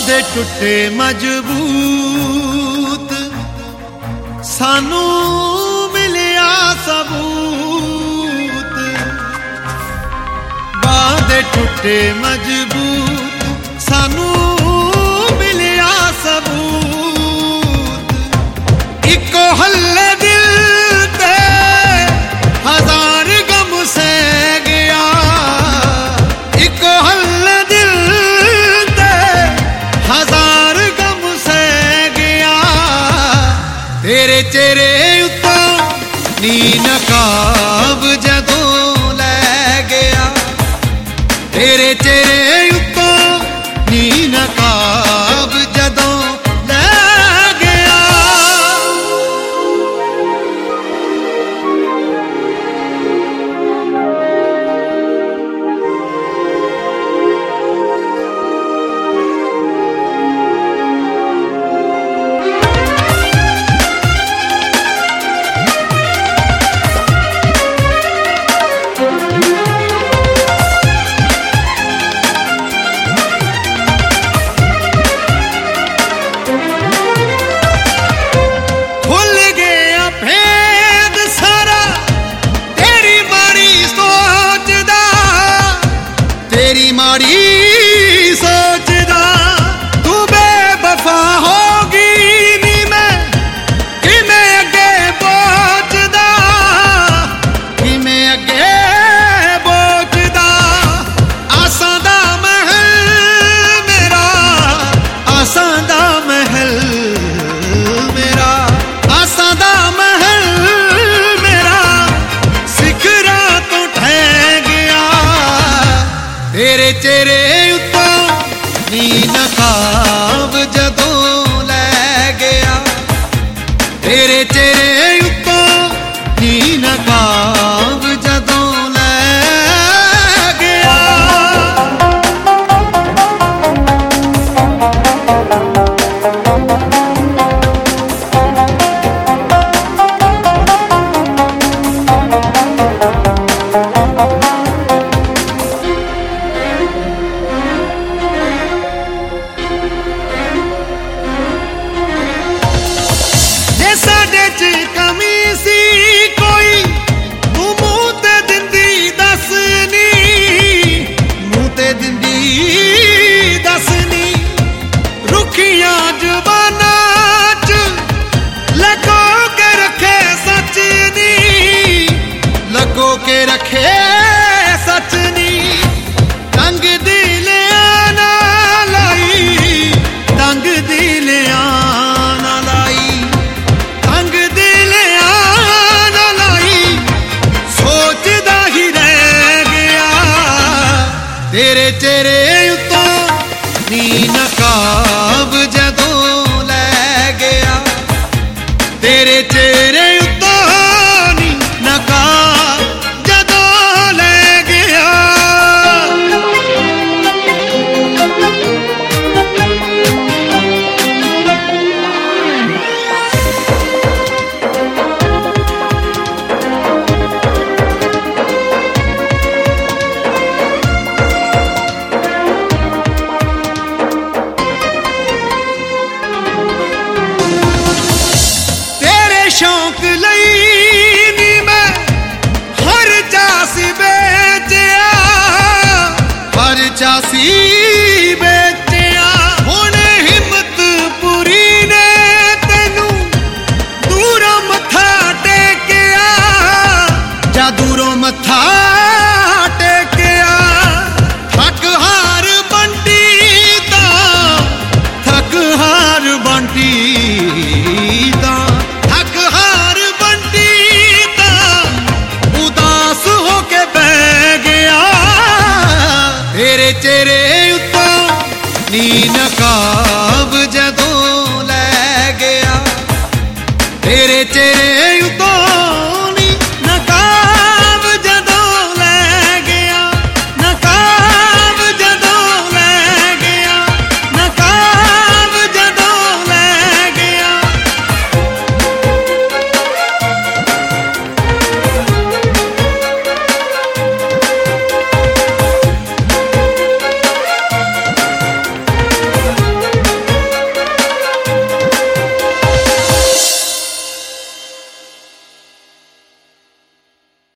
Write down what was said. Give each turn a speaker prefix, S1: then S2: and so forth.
S1: दे टुटे मजबूत सानू मिलिया सबूत। बांधे टुटे मजबूत सानू मिलिया सबूत। इको हल्ले दिल ते हजार गम से गया। इको हल्ले दिल ते हजार गम से गया। तेरे चेहरे उत्तों नी नकाब जदों लै गया। तेरे चेहरे उत्तों नी नकाब जदों लै गया। तेरी माड़ी सोचदा तू बेवफा होगी नी मैं किमें अगे पहुंचदा। किमें अगे पहुंचदा। आसां दा महल मेरा। आसां दा महल मेरा। आसां दा महल मेरा सिखरा तो ठह गया। तेरे चेहरे उत्तों नी नकाब जदों लै गया। तेरे चेहरे उत्तों नी नकाब जदों लै गया। साडे च कमी सी कोई तू मूंह ते दिंदी दसनी। मूंह ते दिंदी दसनी। रुखियां जुबानां च लगो के रखे सच नी। लगो के रखे सच नी। तंग दिलियां ना लाई। तंग दिलियां ना लाई। तंग दिलियां ना लाई। सोचदा ही रह गया। तेरे चेहरे उत्तों नी नकाब जदों लै गया। तेरे चेहरे उत्तों नी नकाब जदों लै गया। शौक लई नी मैं हर चासी बेचिया। हर चासी बेचिया। हुण हिम्मत पूरी ने तेनू दूरों मत्था टेकिया। जा दूरों मत्था टेकिया। थक हार बंटी दा। थक हार बंटी दा। तेरे चेहरे उत्तों नी